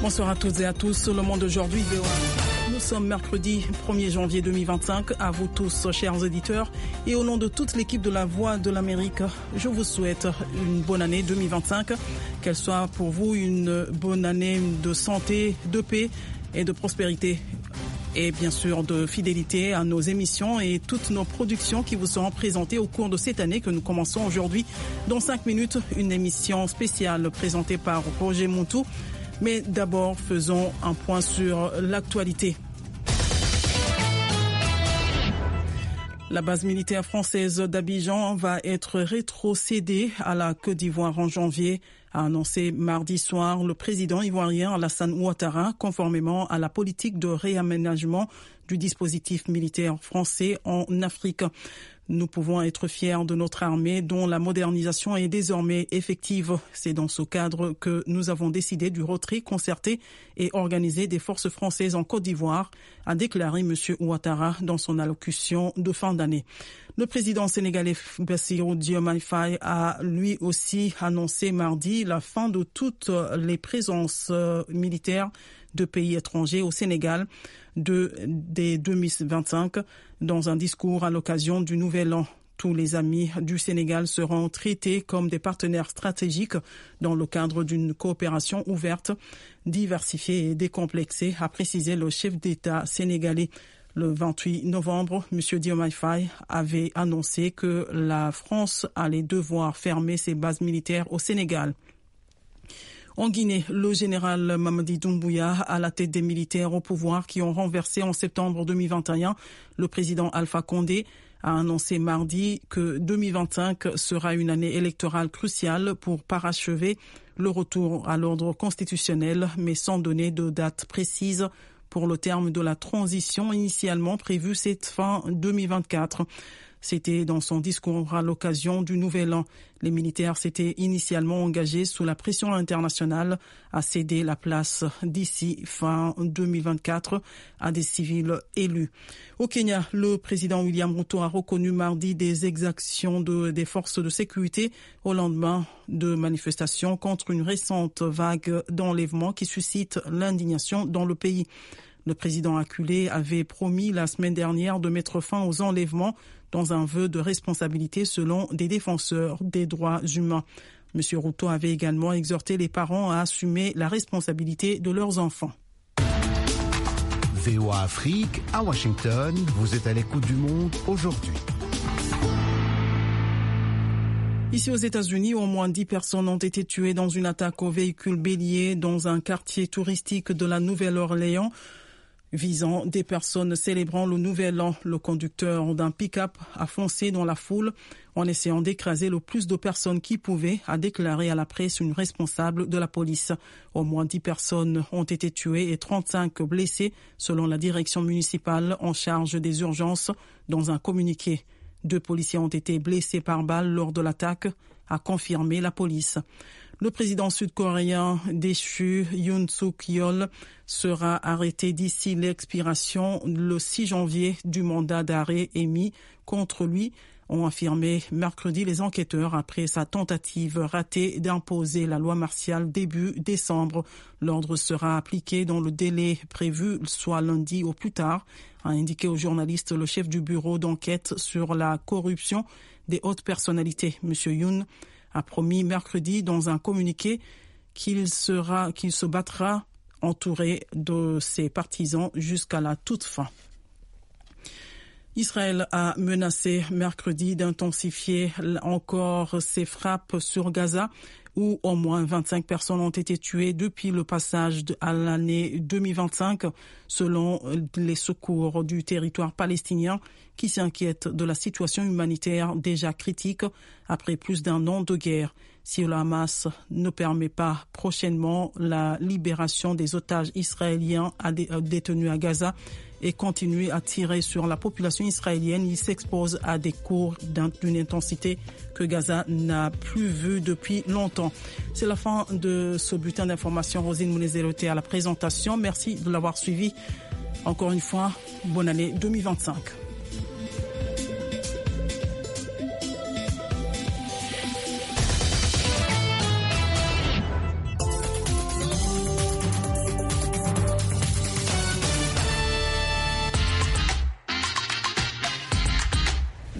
Bonsoir à toutes et à tous. Le monde aujourd'hui, nous sommes mercredi 1er janvier 2025. À vous tous, chers auditeurs, et au nom de toute l'équipe de la Voix de l'Amérique, je vous souhaite une bonne année 2025. Qu'elle soit pour vous une bonne année de santé, de paix et de prospérité. Et bien sûr de fidélité à nos émissions et toutes nos productions qui vous seront présentées au cours de cette année que nous commençons aujourd'hui. Dans 5 minutes, une émission spéciale présentée par Roger Montou. Mais d'abord, faisons un point sur l'actualité. La base militaire française d'Abidjan va être rétrocédée à la Côte d'Ivoire en janvier, a annoncé mardi soir le président ivoirien Alassane Ouattara, conformément à la politique de réaménagement du dispositif militaire français en Afrique. Nous pouvons être fiers de notre armée dont la modernisation est désormais effective. C'est dans ce cadre que nous avons décidé du retrait concerté et organisé des forces françaises en Côte d'Ivoire, a déclaré M. Ouattara dans son allocution de fin d'année. Le président sénégalais Bassirou Diomaye Faye a lui aussi annoncé mardi la fin de toutes les présences militaires de pays étrangers au Sénégal dès 2025 dans un discours à l'occasion du Nouvel An. Tous les amis du Sénégal seront traités comme des partenaires stratégiques dans le cadre d'une coopération ouverte, diversifiée et décomplexée, a précisé le chef d'État sénégalais. Le 28 novembre, M. Diomaye Faye avait annoncé que la France allait devoir fermer ses bases militaires au Sénégal. En Guinée, le général Mamadi Doumbouya, à la tête des militaires au pouvoir qui ont renversé en septembre 2021 le président Alpha Condé, a annoncé mardi que 2025 sera une année électorale cruciale pour parachever le retour à l'ordre constitutionnel, mais sans donner de date précise pour le terme de la transition initialement prévue cette fin 2024. C'était dans son discours à l'occasion du Nouvel An. Les militaires s'étaient initialement engagés sous la pression internationale à céder la place d'ici fin 2024 à des civils élus. Au Kenya, le président William Ruto a reconnu mardi des exactions des forces de sécurité au lendemain de manifestations contre une récente vague d'enlèvements qui suscite l'indignation dans le pays. Le président acculé avait promis la semaine dernière de mettre fin aux enlèvements dans un vœu de responsabilité selon des défenseurs des droits humains. M. Ruto avait également exhorté les parents à assumer la responsabilité de leurs enfants. VOA Afrique, à Washington, vous êtes à l'écoute du monde aujourd'hui. Ici aux États-Unis, au moins 10 personnes ont été tuées dans une attaque au véhicule bélier dans un quartier touristique de la Nouvelle-Orléans, visant des personnes célébrant le Nouvel An. Le conducteur d'un pick-up a foncé dans la foule en essayant d'écraser le plus de personnes qu'il pouvait, a déclaré à la presse une responsable de la police. Au moins 10 personnes ont été tuées et 35 blessées, selon la direction municipale en charge des urgences, dans un communiqué. 2 policiers ont été blessés par balle lors de l'attaque, a confirmé la police. Le président sud-coréen déchu Yoon Suk-yeol sera arrêté d'ici l'expiration le 6 janvier du mandat d'arrêt émis contre lui, ont affirmé mercredi les enquêteurs après sa tentative ratée d'imposer la loi martiale début décembre. L'ordre sera appliqué dans le délai prévu, soit lundi au plus tard, a indiqué aux journalistes le chef du bureau d'enquête sur la corruption des hautes personnalités. M. Yoon a promis mercredi dans un communiqué qu'il se battra entouré de ses partisans jusqu'à la toute fin. Israël a menacé mercredi d'intensifier encore ses frappes sur Gaza, où au moins 25 personnes ont été tuées depuis le passage à l'année 2025, selon les secours du territoire palestinien qui s'inquiètent de la situation humanitaire déjà critique après plus d'un an de guerre. Si le Hamas ne permet pas prochainement la libération des otages israéliens détenus à Gaza et continue à tirer sur la population israélienne, il s'expose à des coups d'une intensité que Gaza n'a plus vue depuis longtemps. C'est la fin de ce bulletin d'information. Rosine Mounezéloté à la présentation. Merci de l'avoir suivi. Encore une fois, bonne année 2025.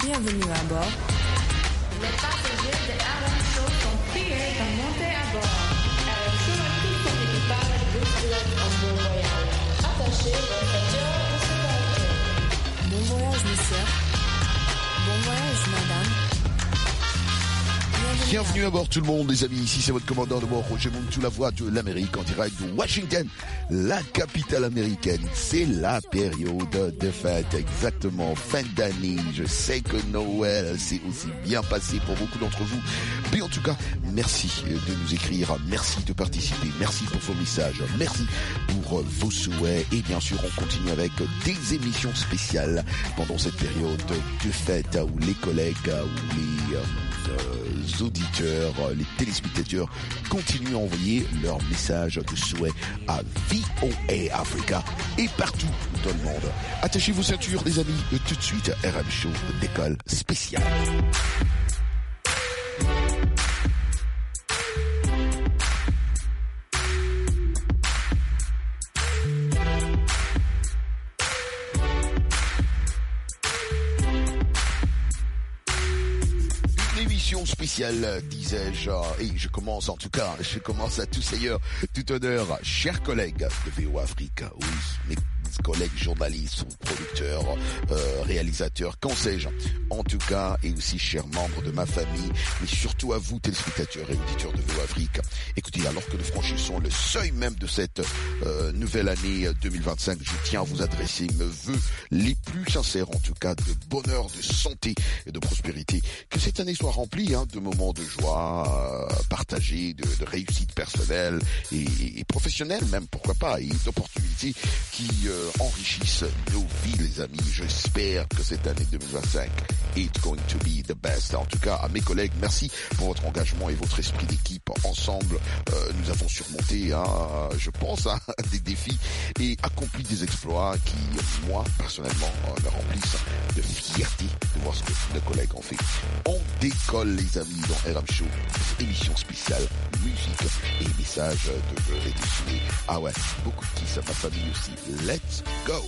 Bienvenue à bord. Les passagers de RM Show sont priés de monter à bord. RM Show et tout son équipage vous souhaitent un bon voyage. Attachez vos ceintures de sécurité. Bon voyage, monsieur. Bon voyage, madame. Bienvenue à bord tout le monde, les amis. Ici c'est votre commandant de bord, Roger Montou, la voix de l'Amérique, en direct de Washington, la capitale américaine. C'est la période de fête, exactement, fin d'année. Je sais que Noël s'est aussi bien passé pour beaucoup d'entre vous. Mais en tout cas, merci de nous écrire, merci de participer, merci pour vos messages, merci pour vos souhaits. Et bien sûr, on continue avec des émissions spéciales pendant cette période de fête où les collègues, où les auditeurs, les téléspectateurs continuent à envoyer leurs messages de souhait à VOA Africa et partout dans le monde. Attachez vos ceintures, les amis, tout de suite, RM Show décolle spécial. Spéciale, disais-je, et je commence à tous ailleurs, tout honneur, chers collègues de VOA Afrique, oui, mes collègues journalistes, producteurs, réalisateurs, qu'en sais-je, en tout cas, et aussi chers membres de ma famille, mais surtout à vous, téléspectateurs et auditeurs de VOA Afrique. Écoutez, alors que nous franchissons le seuil même de cette nouvelle année 2025, je tiens à vous adresser mes vœux les plus sincères, en tout cas, de bonheur, de santé et de prospérité. Que cette année soit remplie de moments de joie partagés, de réussite personnelle et professionnelle même, pourquoi pas, et d'opportunités qui enrichissent nos vies, les amis. J'espère que cette année 2025 is going to be the best. En tout cas, à mes collègues, merci pour votre engagement et votre esprit d'équipe. Ensemble, nous avons surmonté, je pense, des défis et accompli des exploits qui, moi, personnellement, me remplissent de fierté de voir ce que nos collègues ont fait. On décolle, les amis, dans RM Show, émission spéciale, musique et messages de vœux et de souhaits. Ah ouais, beaucoup de kiss à ma famille aussi. Let's go!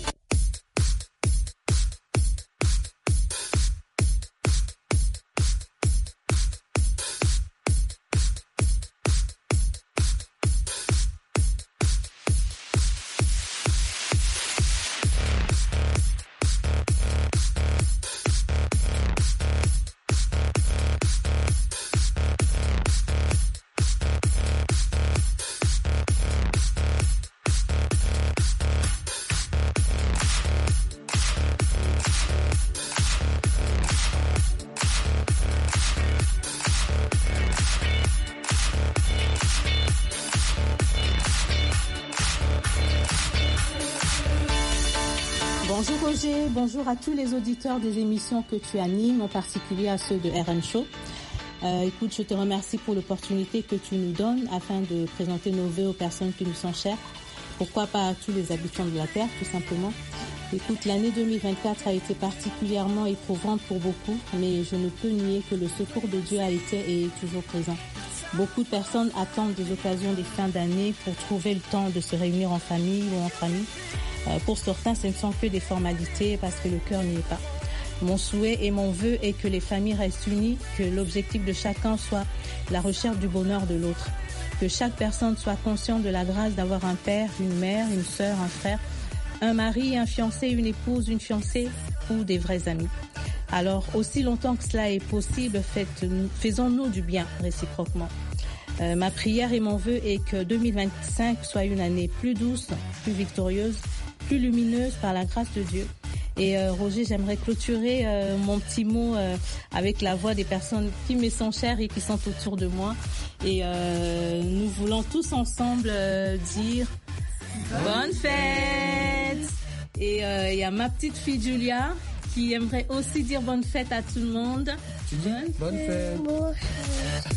Bonjour Roger, bonjour à tous les auditeurs des émissions que tu animes, en particulier à ceux de RM Show. Écoute, je te remercie pour l'opportunité que tu nous donnes afin de présenter nos vœux aux personnes qui nous sont chères. Pourquoi pas à tous les habitants de la Terre, tout simplement. Écoute, l'année 2024 a été particulièrement éprouvante pour beaucoup, mais je ne peux nier que le secours de Dieu a été et est toujours présent. Beaucoup de personnes attendent des occasions des fins d'année pour trouver le temps de se réunir en famille ou entre amis. Pour certains, ce ne sont que des formalités parce que le cœur n'y est pas. Mon souhait et mon vœu est que les familles restent unies, que l'objectif de chacun soit la recherche du bonheur de l'autre, que chaque personne soit consciente de la grâce d'avoir un père, une mère, une sœur, un frère, un mari, un fiancé, une épouse, une fiancée ou des vrais amis. Alors, aussi longtemps que cela est possible, faisons-nous du bien réciproquement. Ma prière et mon vœu est que 2025 soit une année plus douce, plus victorieuse, plus lumineuse par la grâce de Dieu. Et Roger, j'aimerais clôturer mon petit mot avec la voix des personnes qui me sont chères et qui sont autour de moi. Et nous voulons tous ensemble dire bonne fête. Et il y a ma petite fille Julia qui aimerait aussi dire bonne fête à tout le monde. Bonne fête. Bonne fête.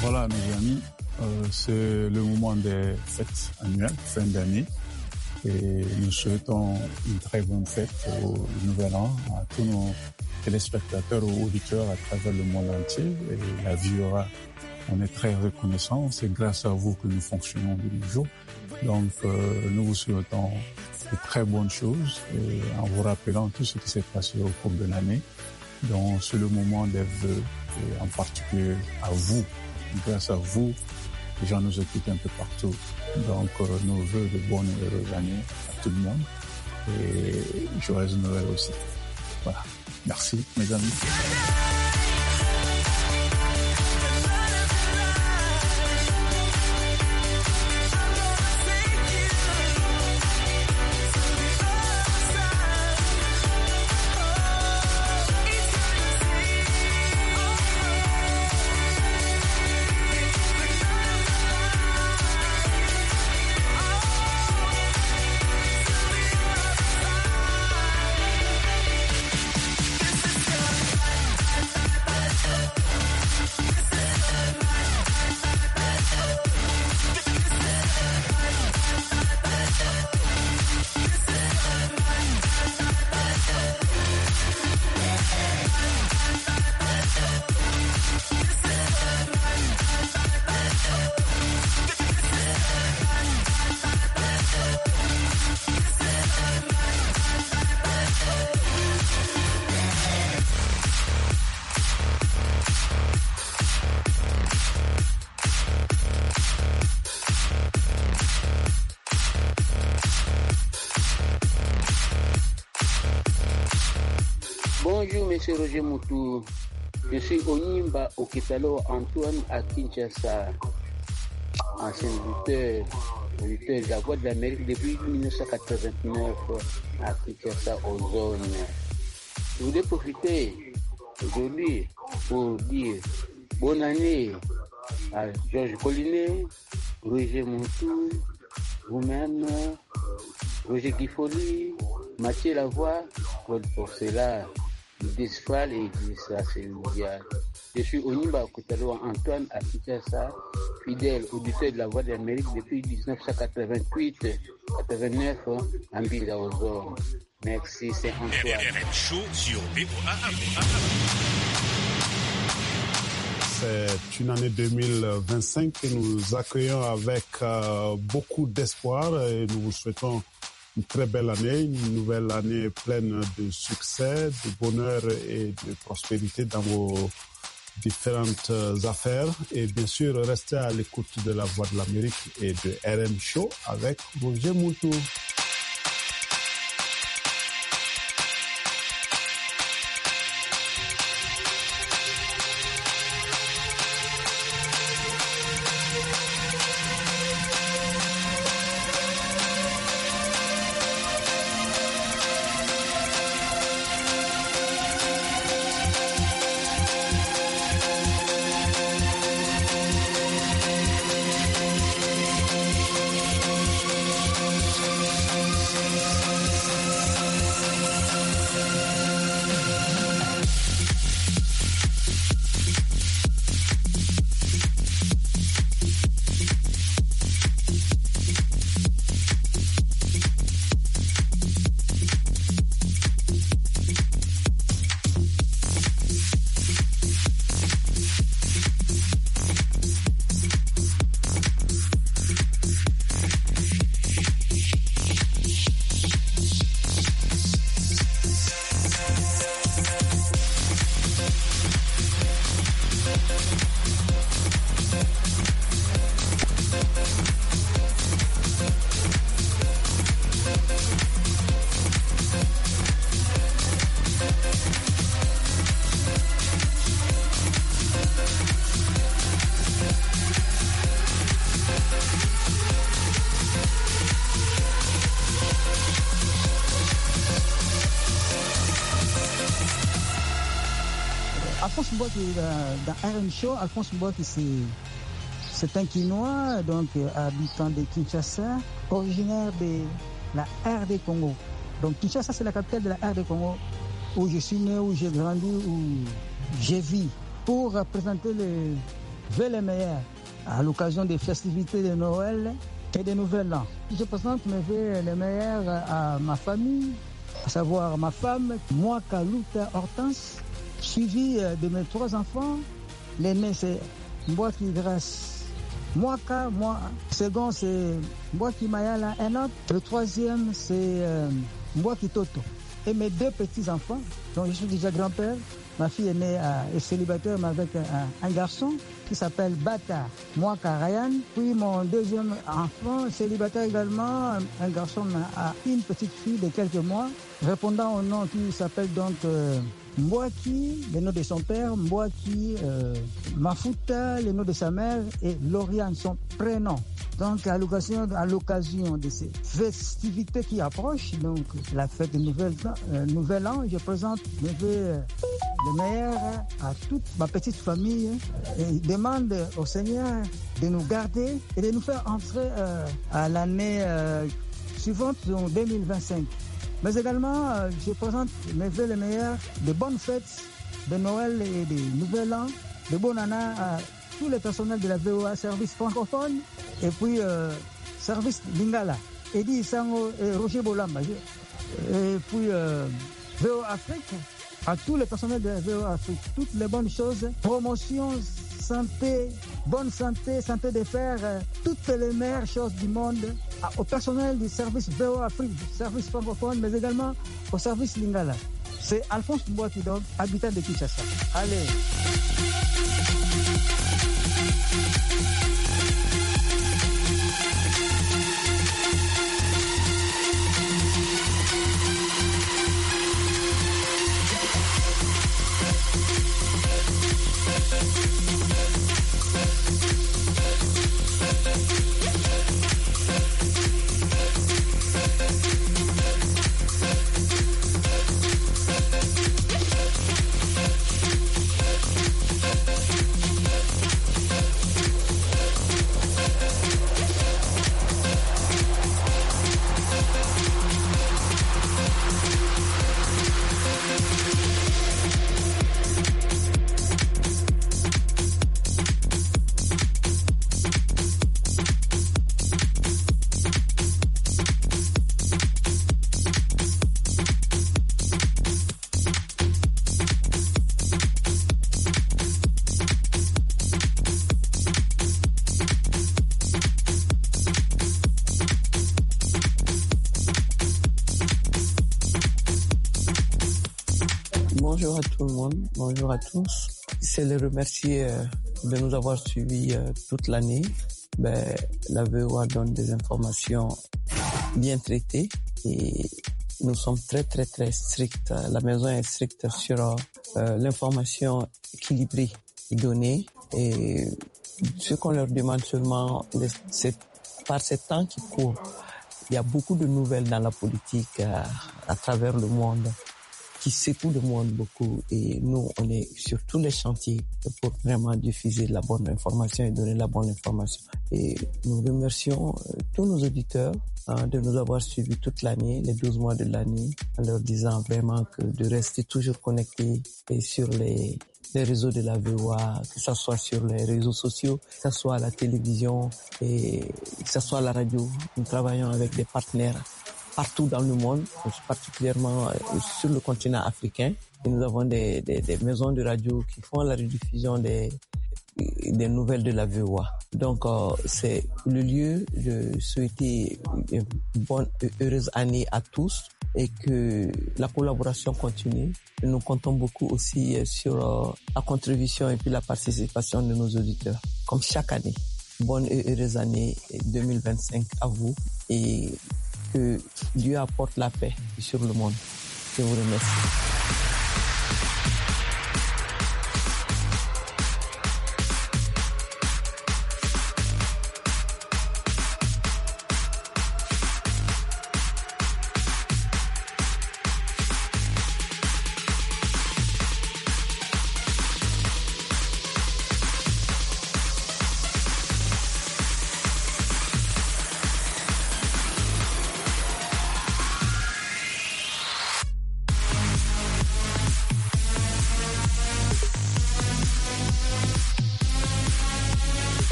Voilà, mes amis, c'est le moment des fêtes annuelles, fin d'année. Et nous souhaitons une très bonne fête au Nouvel An à tous nos téléspectateurs ou auditeurs à travers le monde entier. Et la vie aura, on est très reconnaissants. C'est grâce à vous que nous fonctionnons de nos jours. Donc, nous vous souhaitons de très bonnes choses et en vous rappelant tout ce qui s'est passé au cours de l'année. Donc, c'est le moment des vœux et en particulier à vous. Grâce à vous, les gens nous écoutent un peu partout. Donc, nos vœux de bonnes et heureuses années à tout le monde et joyeux Noël aussi. Voilà. Merci, mes amis. Bonjour, monsieur Roger Moutou. Je suis Onimba Okitalo Antoine à Kinshasa, ancien lutteur de la Voix de l'Amérique depuis 1989 à Kinshasa, aux zones. Je voulais profiter aujourd'hui pour dire bonne année à Georges Collinet, Roger Moutou, vous-même, Roger Guifoli, Mathieu Lavoie, Claude Porcela, Desfal et Glissa Seloudia. Je suis Onimba Okitalo Antoine à Kinshasa, fidèle auditeur de la Voix de l'Amérique depuis 1988-89 en Ville aux Zones. Merci, c'est Antoine. RN Show sur VOA. C'est une année 2025 que nous accueillons avec beaucoup d'espoir et nous vous souhaitons une très belle année, une nouvelle année pleine de succès, de bonheur et de prospérité dans vos différentes affaires. Et bien sûr, restez à l'écoute de la Voix de l'Amérique et de RM Show avec Roger Moutou. Alphonse Mboki dans RM Show. Alphonse Mboki, c'est un Quinois, donc habitant de Kinshasa, originaire de la RD Congo. Donc Kinshasa, c'est la capitale de la RD Congo, où je suis né, où j'ai grandi, où j'ai vécu. Pour présenter veux les meilleurs à l'occasion des festivités de Noël et de Nouvel An. Je présente mes vœux les meilleurs à ma famille, à savoir ma femme, moi, Kaluta Hortense, suivi de mes 3 enfants. L'aîné, c'est Mbwaki Grâce Mwaka, moi. Second, c'est Mbwaki Mayala Enoch. Le 3e, c'est Mbwaki Toto. Et mes 2 petits-enfants, dont je suis déjà grand-père. Ma fille est née est célibataire, mais avec un garçon qui s'appelle Bata Mwaka Ryan. Puis mon 2e enfant, célibataire également, un garçon a une petite fille de quelques mois, répondant au nom qui s'appelle donc Mbwaki, le nom de son père, Mbwaki Mafuta, le nom de sa mère, et Lauriane, son prénom. Donc à l'occasion de ces festivités qui approchent, donc la fête de Nouvel An, je présente mes vœux les meilleurs à toute ma petite famille et demande au Seigneur de nous garder et de nous faire entrer à l'année suivante, en 2025. Mais également, je présente mes vœux les meilleurs, de bonnes fêtes de Noël et de Nouvel An, de bonne année à tous les personnels de la VOA Service francophone et puis Service Lingala, Eddie Sango et Roger Bolamba. Et puis VOA Afrique, à tous les personnels de la VOA Afrique, toutes les bonnes choses, promotion, santé, bonne santé, santé des fers, toutes les meilleures choses du monde, au personnel du service VOA Afrique, du service francophone, mais également au service Lingala. C'est Alphonse Mbwaki, donc, habitant de Kinshasa. Allez. Bonjour à tout le monde, bonjour à tous. C'est les remercier de nous avoir suivis toute l'année. La VOA donne des informations bien traitées et nous sommes très stricts. La maison est stricte sur l'information équilibrée et donnée. Et ce qu'on leur demande seulement, c'est par ces temps qui courent, il y a beaucoup de nouvelles dans la politique à travers le monde qui secouent le monde beaucoup, et nous, on est sur tous les chantiers pour vraiment diffuser la bonne information et donner la bonne information. Et nous remercions tous nos auditeurs de nous avoir suivis toute l'année, les 12 mois de l'année, en leur disant vraiment que de rester toujours connectés et sur les réseaux de la VOA, que ce soit sur les réseaux sociaux, que ce soit à la télévision et que ce soit à la radio. Nous travaillons avec des partenaires partout dans le monde, particulièrement sur le continent africain. Et nous avons des maisons de radio qui font la rediffusion des nouvelles de la VOA. Donc, c'est le lieu de souhaiter une bonne et heureuse année à tous et que la collaboration continue. Et nous comptons beaucoup aussi sur la contribution et puis la participation de nos auditeurs, comme chaque année. Bonne et heureuse année 2025 à vous et que Dieu apporte la paix sur le monde. Je vous remercie.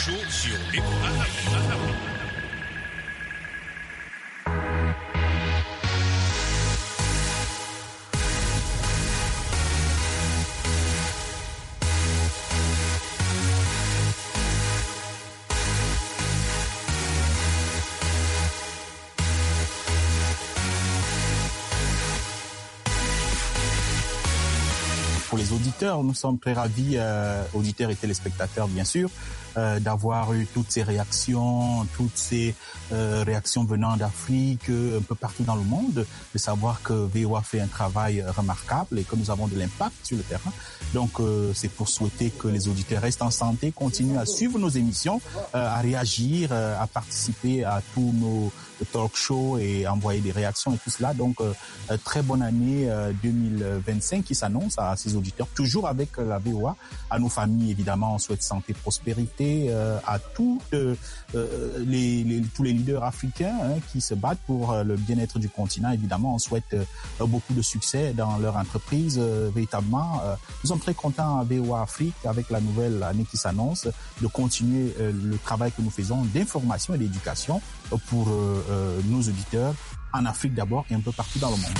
Show sur VOA. Pour les auditeurs, nous sommes très ravis, auditeurs et téléspectateurs bien sûr, d'avoir eu toutes ces réactions venant d'Afrique, un peu partout dans le monde, de savoir que VOA fait un travail remarquable et que nous avons de l'impact sur le terrain. Donc c'est pour souhaiter que les auditeurs restent en santé, continuent à suivre nos émissions, à réagir, à participer à tous nos talk shows et envoyer des réactions et tout cela. Donc très bonne année 2025 qui s'annonce à ces auditeurs, toujours avec la VOA. À nos familles évidemment, on souhaite santé, prospérité, à tous les leaders africains qui se battent pour le bien-être du continent. Évidemment, on souhaite beaucoup de succès dans leur entreprise. Véritablement, nous sommes très contents à VOA Afrique, avec la nouvelle année qui s'annonce, de continuer le travail que nous faisons d'information et d'éducation pour nos auditeurs en Afrique d'abord et un peu partout dans le monde.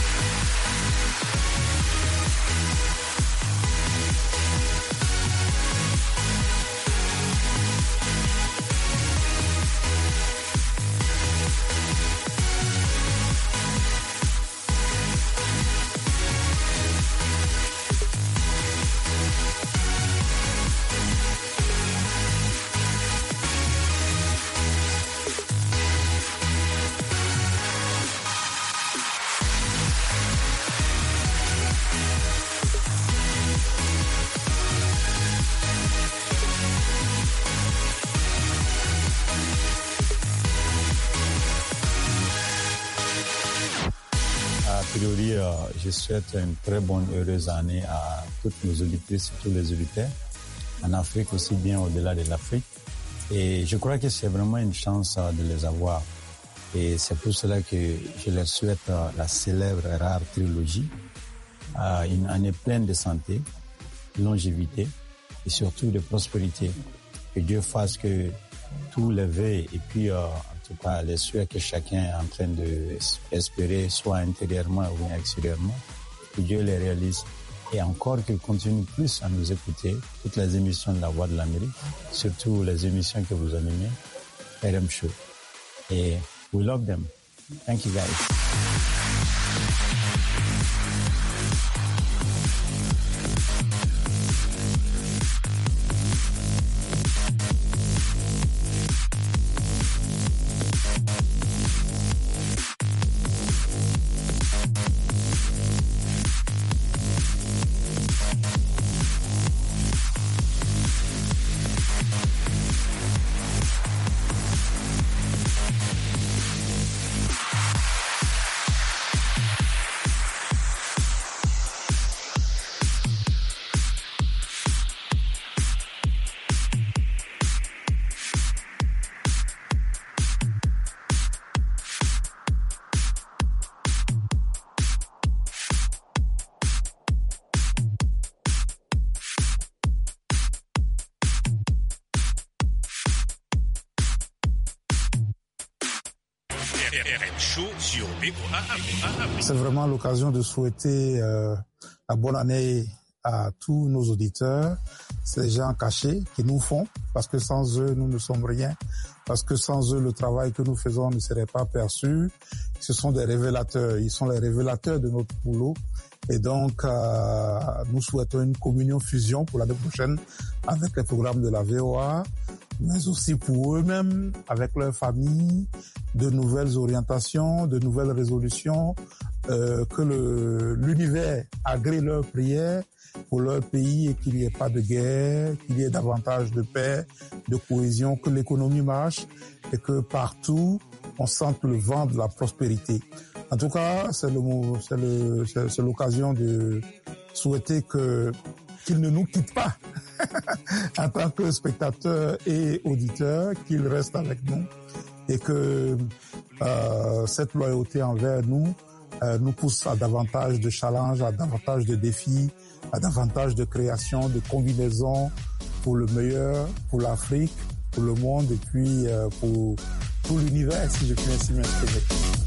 Je souhaite une très bonne, heureuse année à toutes nos auditrices et tous les auditeurs, en Afrique aussi bien au-delà de l'Afrique. Et je crois que c'est vraiment une chance de les avoir. Et c'est pour cela que je leur souhaite la célèbre rare trilogie, une année pleine de santé, de longévité et surtout de prospérité. Que Dieu fasse que tous les vœux et puis en tout cas les souhaits que chacun est en train d'espérer, soit intérieurement ou bien extérieurement, que Dieu les réalise. Et encore qu'il continue plus à nous écouter, toutes les émissions de la Voix de l'Amérique, surtout les émissions que vous animez, RM Show. Et we love them. Thank you guys. C'est vraiment l'occasion de souhaiter la bonne année à tous nos auditeurs, ces gens cachés qui nous font, parce que sans eux, nous ne sommes rien, parce que sans eux, le travail que nous faisons ne serait pas perçu. Ce sont des révélateurs, ils sont les révélateurs de notre boulot. Et donc, nous souhaitons une communion fusion pour l'année prochaine avec les programmes de la VOA, mais aussi pour eux-mêmes, avec leur famille, de nouvelles orientations, de nouvelles résolutions, que l'univers agrée leurs prières pour leur pays et qu'il n'y ait pas de guerre, qu'il y ait davantage de paix, de cohésion, que l'économie marche et que partout on sente le vent de la prospérité. En tout cas, c'est l'occasion de souhaiter qu'ils ne nous quittent pas en tant que spectateurs et auditeurs, qu'ils restent avec nous et que cette loyauté envers nous nous pousse à davantage de challenges, à davantage de défis, à davantage de créations, de combinaisons pour le meilleur, pour l'Afrique pour le monde et puis pour tout l'univers, si je puis ainsi m'exprimer.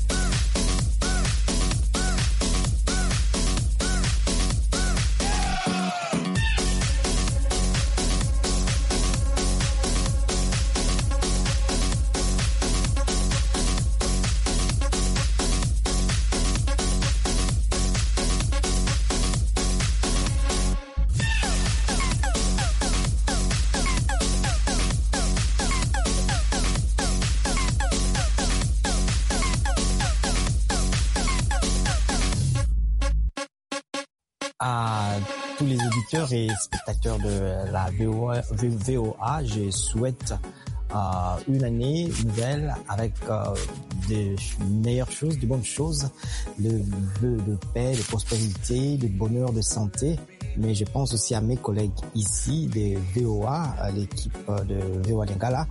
À tous les auditeurs et spectateurs de la VOA, je souhaite une année nouvelle avec des meilleures choses, de bonnes choses, de paix, de prospérité, de bonheur, de santé. Mais je pense aussi à mes collègues ici de VOA, l'équipe de VOA Lingala,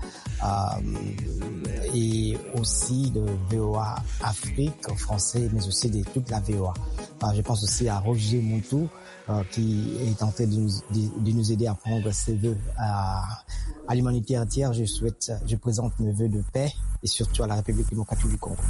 et aussi de VOA Afrique français, mais aussi de toute la VOA. Je pense aussi à Roger Montou, qui est en train de nous aider à prendre ses vœux à l'humanité entière. Je présente mes vœux de paix et surtout à la République démocratique du Congo.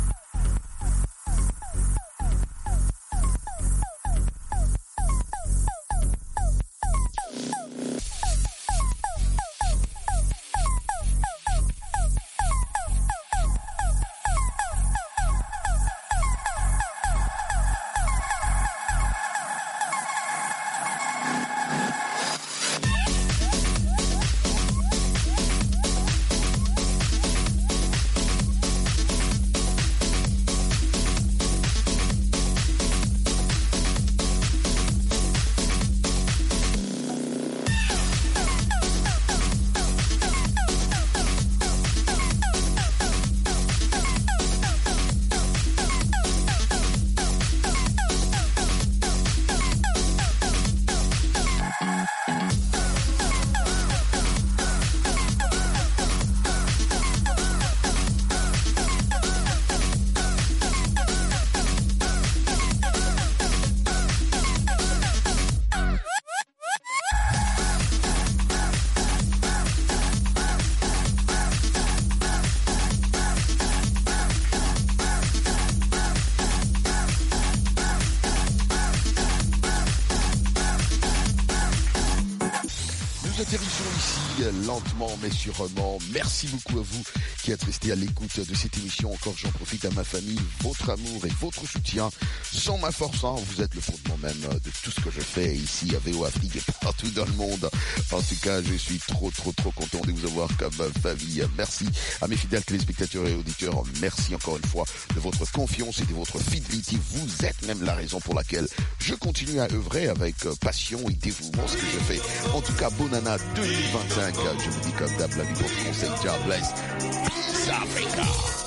Nous atterrissons ici lentement mais sûrement. Merci beaucoup à vous qui êtes restés à l'écoute de cette émission. Encore j'en profite à ma famille, votre amour et votre soutien. Sans ma force, vous êtes le fondement même de tout ce que je fais ici à VOA Afrique et partout dans le monde. En tout cas, je suis trop content de vous avoir comme famille. Merci à mes fidèles téléspectateurs et auditeurs. Merci encore une fois de votre confiance et de votre fidélité. Vous êtes même la raison pour laquelle je continue à œuvrer avec passion et dévouement ce que je fais. En tout cas, bonne année 2025. Je vous dis comme d'hab, la vie, votre conseil. God bless. Peace Africa.